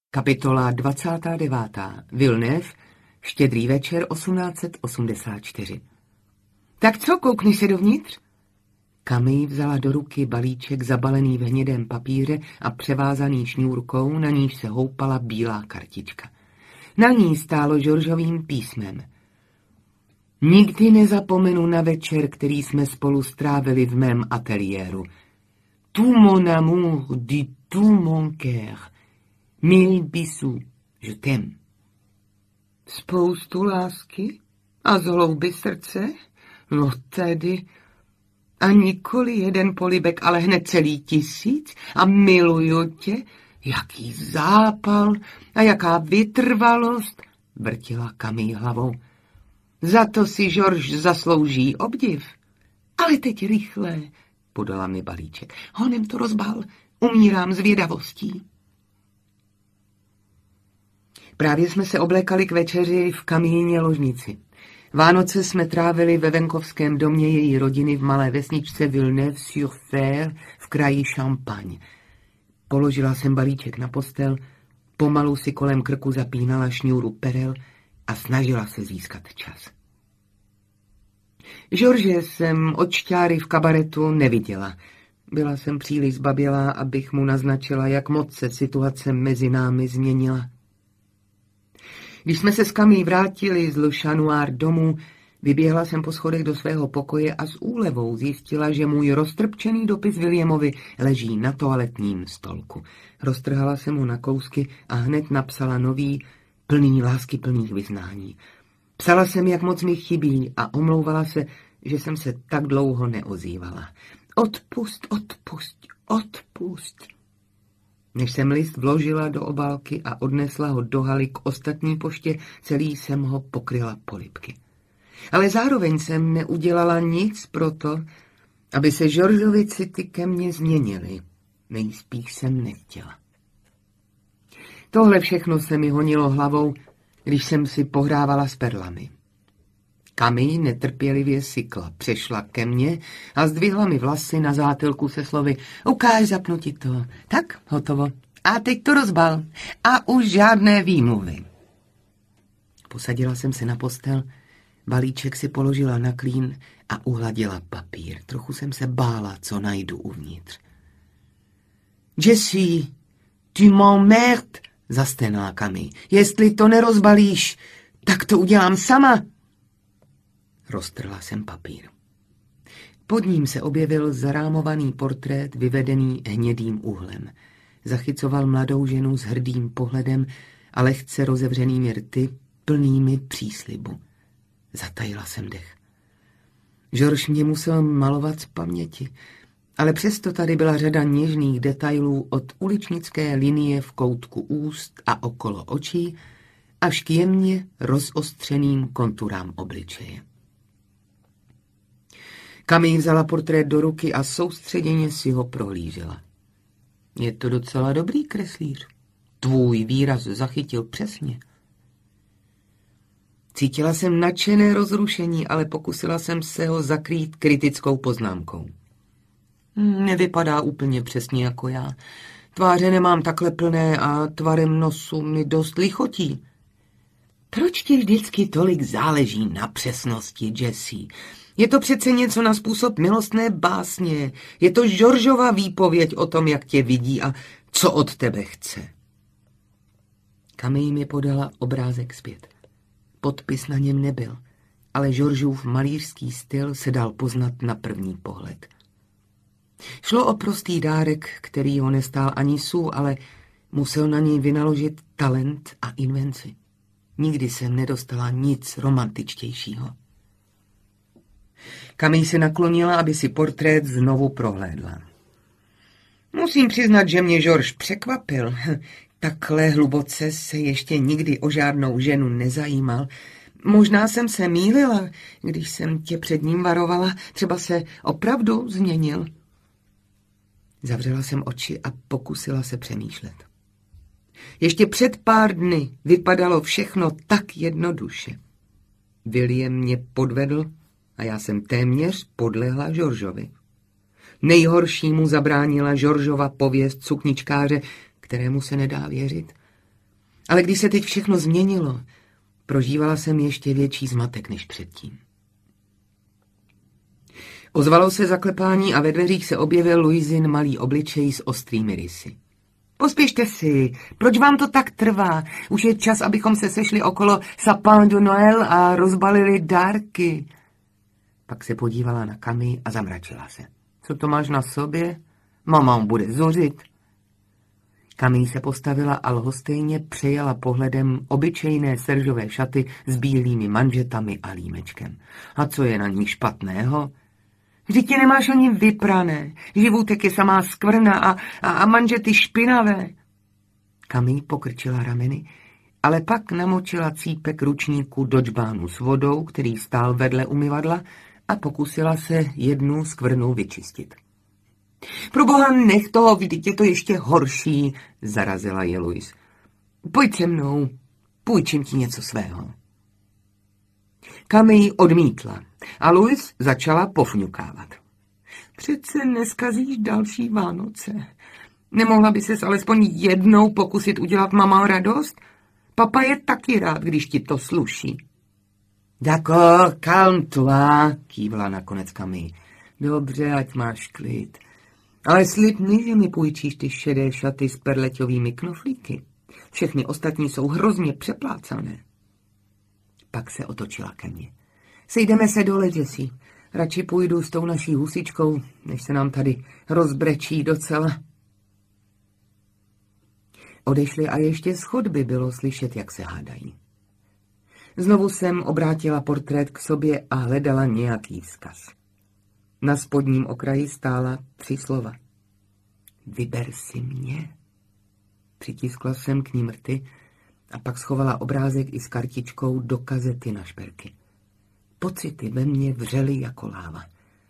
Kapitola 29. Villeneuve, Štědrý večer 1884. Tak co, koukni se dovnitř? Camille vzala do ruky balíček zabalený v hnědém papíře a převázaný šňůrkou, na níž se houpala bílá kartička. Na ní stálo Georgesovým písmem. Nikdy nezapomenu na večer, který jsme spolu strávili v mém ateliéru. Tout mon amour du tout mon cœur. Mille bisous, je t'aime. Spoustu lásky a zhlouby srdce? No tedy. A nikoli jeden polibek, ale hned celý 1000 a miluju tě. Jaký zápal a jaká vytrvalost, vrtila Camille hlavou. Za to si Georges zaslouží obdiv. Ale teď rychle, podala mi balíček. Honem to rozbal, umírám zvědavostí. Právě jsme se oblékali k večeři v Camillině ložnici. Vánoce jsme trávili ve venkovském domě její rodiny v malé vesničce Villeneuve-sur-Fer v kraji Champagne. Položila jsem balíček na postel, pomalu si kolem krku zapínala šňůru perel a snažila se získat čas. George jsem od šťáry v kabaretu neviděla. Byla jsem příliš zbabělá, abych mu naznačila, jak moc se situace mezi námi změnila. Když jsme se s Camille vrátili z Le Chanoir domů, vyběhla jsem po schodech do svého pokoje a s úlevou zjistila, že můj roztrpčený dopis Williamovi leží na toaletním stolku. Roztrhala jsem ho na kousky a hned napsala nový, plný láskyplných vyznání. Psala jsem, jak moc mi chybí a omlouvala se, že jsem se tak dlouho neozývala. Odpusť, odpusť, odpusť. Než jsem list vložila do obálky a odnesla ho do haly k ostatní poště, celý jsem ho pokryla polibky. Ale zároveň jsem neudělala nic proto, aby se Georgesovi city ke mně změnily. Nejspíš jsem nechtěla. Tohle všechno se mi honilo hlavou, když jsem si pohrávala s perlami. Camille netrpělivě sykla, přešla ke mně a zdvihla mi vlasy na zátylku se slovy ukáž zapnuti to. Tak, hotovo. A teď to rozbal. A už žádné výmluvy. Posadila jsem se na postel, balíček si položila na klín a uhladila papír. Trochu jsem se bála, co najdu uvnitř. Jessie, tu m'emmerdes, zasténala Camille. Jestli to nerozbalíš, tak to udělám sama. Roztrhla jsem papír. Pod ním se objevil zarámovaný portrét vyvedený hnědým úhlem. Zachycoval mladou ženu s hrdým pohledem a lehce rozevřenými rty, plnými příslibu. Zatajila jsem dech. Georges mě musel malovat z paměti, ale přesto tady byla řada něžných detailů od uličnické linie v koutku úst a okolo očí až k jemně rozostřeným konturám obličeje. Camille vzala portrét do ruky a soustředěně si ho prohlížela. Je to docela dobrý kreslíř. Tvůj výraz zachytil přesně. Cítila jsem nadšené rozrušení, ale pokusila jsem se ho zakrýt kritickou poznámkou. Nevypadá úplně přesně jako já. Tváře nemám takhle plné a tvarem nosu mi dost lichotí. Proč ti vždycky tolik záleží na přesnosti, Jessie? Je to přece něco na způsob milostné básně. Je to Georgesova výpověď o tom, jak tě vidí a co od tebe chce. Camille mi podala obrázek zpět. Podpis na něm nebyl, ale Georgesův malířský styl se dal poznat na první pohled. Šlo o prostý dárek, který ho nestál ani sů, ale musel na něj vynaložit talent a invenci. Nikdy jsem nedostala nic romantičtějšího. Camille se naklonila, aby si portrét znovu prohlédla. Musím přiznat, že mě Georges překvapil. Takhle hluboce se ještě nikdy o žádnou ženu nezajímal. Možná jsem se mýlila, když jsem tě před ním varovala. Třeba se opravdu změnil. Zavřela jsem oči a pokusila se přemýšlet. Ještě před pár dny vypadalo všechno tak jednoduše. William mě podvedl a já jsem téměř podlehla Georgesovi. Nejhoršímu zabránila Georgesova pověst sukničkáře, kterému se nedá věřit. Ale když se teď všechno změnilo, prožívala jsem ještě větší zmatek než předtím. Ozvalo se zaklepání a ve dveřích se objevil Louisin malý obličej s ostrými rysy. Pospěšte si, proč vám to tak trvá? Už je čas, abychom se sešli okolo Sapin de Noël a rozbalili dárky. Pak se podívala na Camille a zamračila se. Co to máš na sobě? Mama bude zuřit. Camille se postavila a lhostejně přejela pohledem obyčejné seržové šaty s bílými manžetami a límečkem. A co je na nich špatného? Vždyť je nemáš ani vyprané, živůtek je samá skvrna a manžety špinavé. Camille pokrčila rameny, ale pak namočila cípek ručníku do džbánu s vodou, který stál vedle umyvadla, a pokusila se jednu skvrnu vyčistit. Proboha, nech toho, vždyť je to ještě horší, zarazila je Louise. Pojď se mnou, půjčím ti něco svého. Camille odmítla a Louise začala pofňukávat. Přece neskazíš další Vánoce. Nemohla by ses alespoň jednou pokusit udělat mamá radost? Papa je taky rád, když ti to sluší. D'accord, calme-toi, kývla nakonec Camille. Dobře, ať máš klid. Ale slib mi, že mi půjčíš ty šedé šaty s perleťovými knoflíky. Všechny ostatní jsou hrozně přeplácané. Pak se otočila ke mně. Sejdeme se dole, Jessie. Radši půjdu s tou naší husičkou, než se nám tady rozbrečí docela. Odešli a ještě z chodby bylo slyšet, jak se hádají. Znovu jsem obrátila portrét k sobě a hledala nějaký vzkaz. Na spodním okraji stála 3 slova. Vyber si mě. Přitiskla jsem k ní rty a pak schovala obrázek i s kartičkou do kazety na šperky. Pocity ve mně vřely jako láva.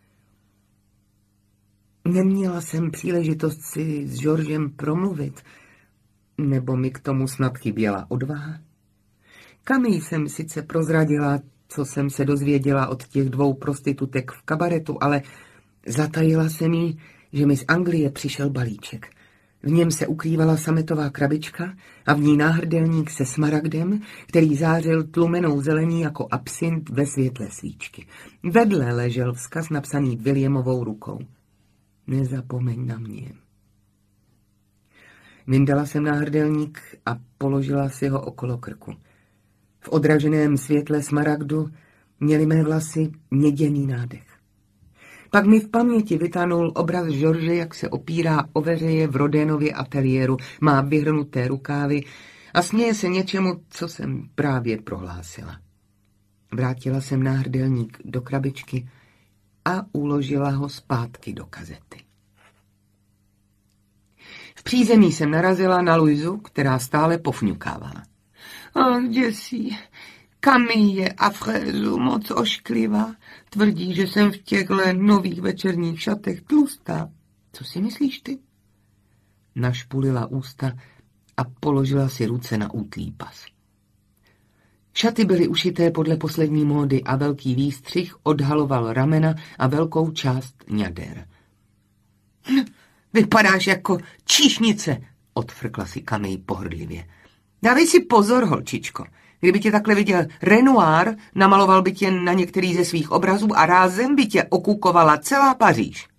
Neměla jsem příležitost si s Georgem promluvit, nebo mi k tomu snad chyběla odvaha. Camille jsem sice prozradila, co jsem se dozvěděla od těch 2 prostitutek v kabaretu, ale zatajila jsem jí, že mi z Anglie přišel balíček. V něm se ukrývala sametová krabička a v ní náhrdelník se smaragdem, který zářil tlumenou zelení jako absint ve světle svíčky. Vedle ležel vzkaz napsaný Williamovou rukou. Nezapomeň na mě. Vyndala jsem náhrdelník a položila si ho okolo krku. V odraženém světle smaragdu měly mé vlasy měděný nádech. Pak mi v paměti vytanul obraz George, jak se opírá o veřeje v Rodénově ateliéru, má vyhrnuté rukávy a směje se něčemu, co jsem právě prohlásila. Vrátila jsem náhrdelník do krabičky a uložila ho zpátky do kazety. V přízemí jsem narazila na Louisu, která stále pofňukávala. Jessie, Camille je afrézu moc ošklivá. Tvrdí, že jsem v těchto nových večerních šatech tlustá. Co si myslíš ty? Našpulila ústa a položila si ruce na útlý pas. Šaty byly ušité podle poslední módy a velký výstřih odhaloval ramena a velkou část ňader. Vypadáš jako číšnice, odfrkla si Camille pohrdlivě. Dávej si pozor, holčičko. Kdyby tě takhle viděl Renoir, namaloval by tě na některý ze svých obrazů a rázem by tě okukovala celá Paříž.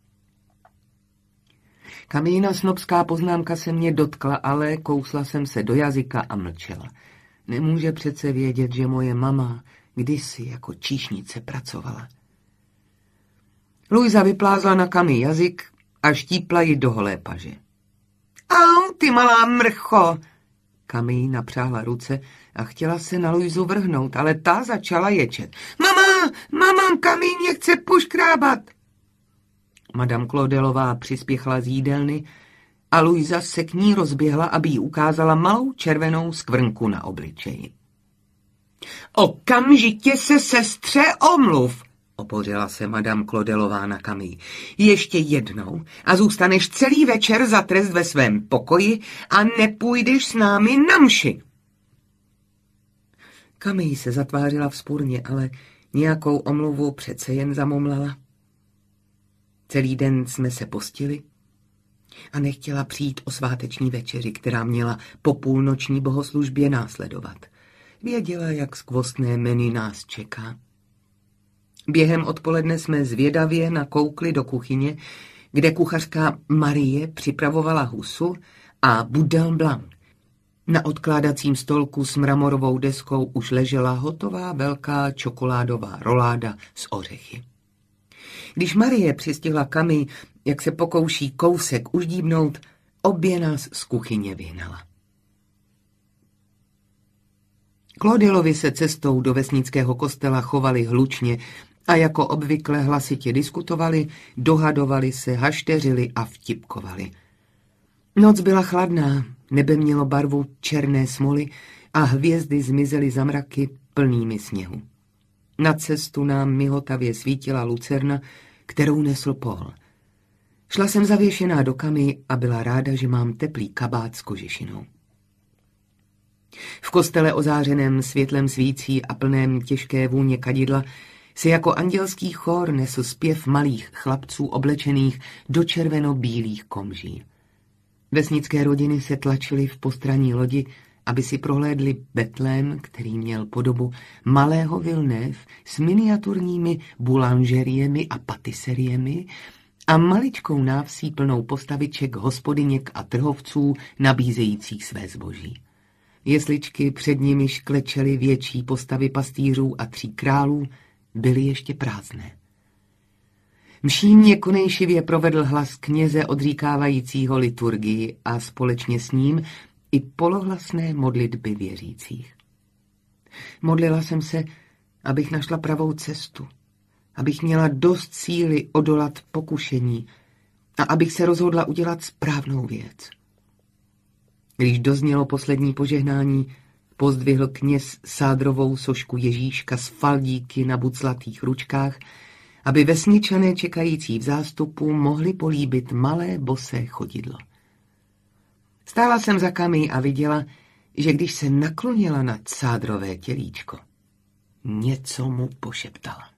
Camillina snobská poznámka se mě dotkla, ale kousla jsem se do jazyka a mlčela. Nemůže přece vědět, že moje mama kdysi jako číšnice pracovala. Louisa vyplázla na Camille jazyk a štípla ji do holé paže. Au, ty malá mrcho! Camille napřáhla ruce a chtěla se na Louisu vrhnout, ale ta začala ječet. Mama, Camille mě chce poškrábat. Madame Claudelová přispěchla z jídelny a Louisa se k ní rozběhla, aby jí ukázala malou červenou skvrnku na obličeji. Okamžitě se sestře omluv, opořila se Madame Claudelová na Camille. Ještě jednou a zůstaneš celý večer za trest ve svém pokoji a nepůjdeš s námi na mši. Camille se zatvářila vzpurně, ale nějakou omluvu přece jen zamumlala. Celý den jsme se postili, A nechtěla přijít o sváteční večeři, která měla po půlnoční bohoslužbě následovat. Věděla, jak skvostné menu nás čeká. Během odpoledne jsme zvědavě nakoukli do kuchyně, kde kuchařka Marie připravovala husu a boudin blanc. Na odkládacím stolku s mramorovou deskou už ležela hotová velká čokoládová roláda s ořechy. Když Marie přistihla Camille, jak se pokouší kousek uždíbnout, obě nás z kuchyně vyhnala. Claudelovi se cestou do vesnického kostela chovali hlučně a jako obvykle hlasitě diskutovali, dohadovali se, hašteřili a vtipkovali. Noc byla chladná, nebe mělo barvu černé smoly a hvězdy zmizely za mraky plnými sněhu. Na cestu nám mihotavě svítila lucerna, kterou nesl Paul. Šla jsem zavěšená do Camille a byla ráda, že mám teplý kabát s kožešinou. V kostele ozářeném světlem svící a plném těžké vůně kadidla se jako andělský chór nesl zpěv malých chlapců oblečených do červeno-bílých komží. Vesnické rodiny se tlačily v postranní lodi, aby si prohlédli Betlém, který měl podobu malého Villeneuve s miniaturními boulangeriemi a patiseriemi a maličkou návsí plnou postaviček hospodyněk a trhovců nabízejících své zboží. Jesličky, před nimi šklečely větší postavy pastýřů a 3 králů, byly ještě prázdné. Mší mě konejšivě provedl hlas kněze odříkávajícího liturgii a společně s ním i polohlasné modlitby věřících. Modlila jsem se, abych našla pravou cestu, abych měla dost síly odolat pokušení a abych se rozhodla udělat správnou věc. Když doznělo poslední požehnání, pozdvihl kněz sádrovou sošku Ježíška s faldíky na buclatých ručkách, aby vesničané čekající v zástupu mohli políbit malé bosé chodidlo. Stála jsem za Camille a viděla, že když se naklonila nad sádrové tělíčko, něco mu pošeptala.